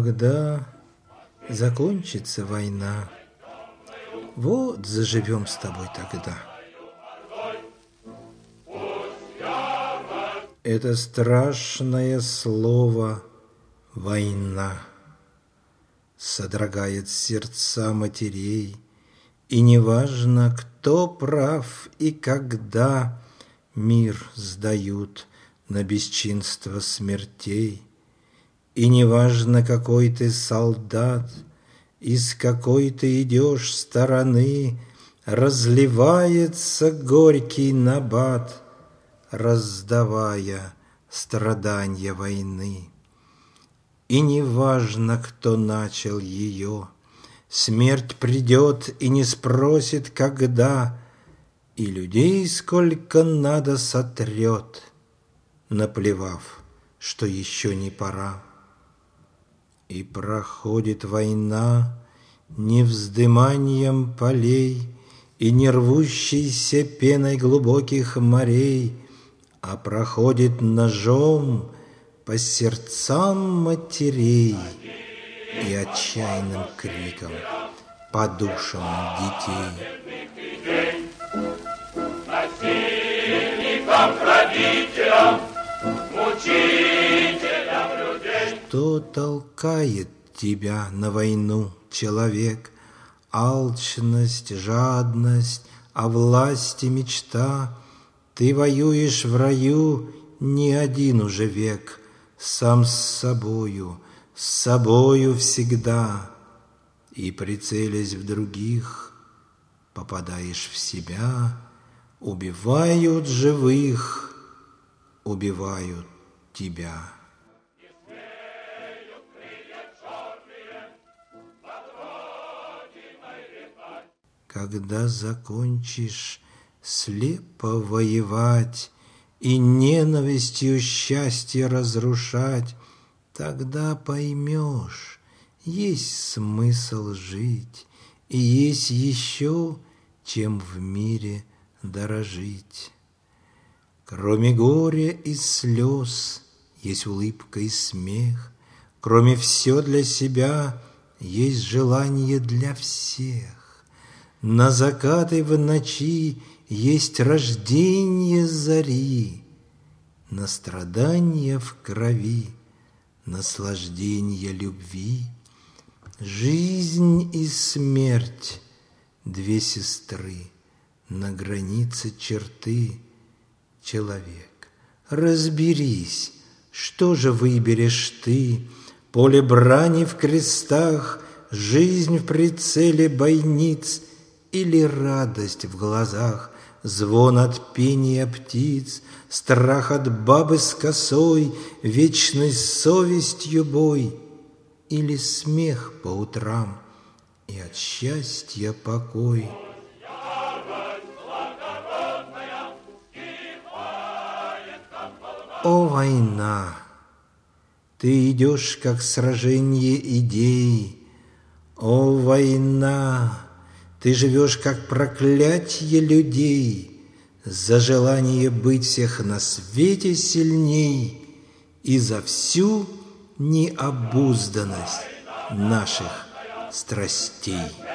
Когда закончится война, вот заживем с тобой тогда. Это страшное слово «война» содрогает сердца матерей, и неважно, кто прав и когда мир сдают на бесчинство смертей. И неважно, какой ты солдат, из какой ты идешь стороны, разливается горький набат, раздавая страдания войны. И неважно, кто начал ее, смерть придет и не спросит, когда, и людей сколько надо сотрет, наплевав, что еще не пора. И проходит война не вздыманием полей и не рвущейся пеной глубоких морей, а проходит ножом по сердцам матерей и отчаянным криком по душам детей. Насильникам, грабителям, мучителям людей. Что толкает тебя на войну, человек? Алчность, жадность, о власти мечта. Ты воюешь в раю не один уже век, сам с собою всегда. И, прицелясь в других, попадаешь в себя. Убивают живых, убивают тебя. Когда закончишь слепо воевать и ненавистью счастье разрушать, тогда поймешь, есть смысл жить и есть еще, чем в мире дорожить. Кроме горя и слез есть улыбка и смех, кроме все для себя есть желание для всех. На закаты в ночи есть рождение зари, на страдания в крови наслаждение любви. Жизнь и смерть — две сестры на границе черты. Человек, разберись, что же выберешь ты? Поле брани в крестах, жизнь в прицеле бойниц, или радость в глазах, звон от пения птиц, страх от бабы с косой, вечной совестью бой, или смех по утрам и от счастья покой. О, война! Ты идешь, как сражение идей. О, война! Ты живешь, как проклятье людей, за желание быть всех на свете сильней и за всю необузданность наших страстей.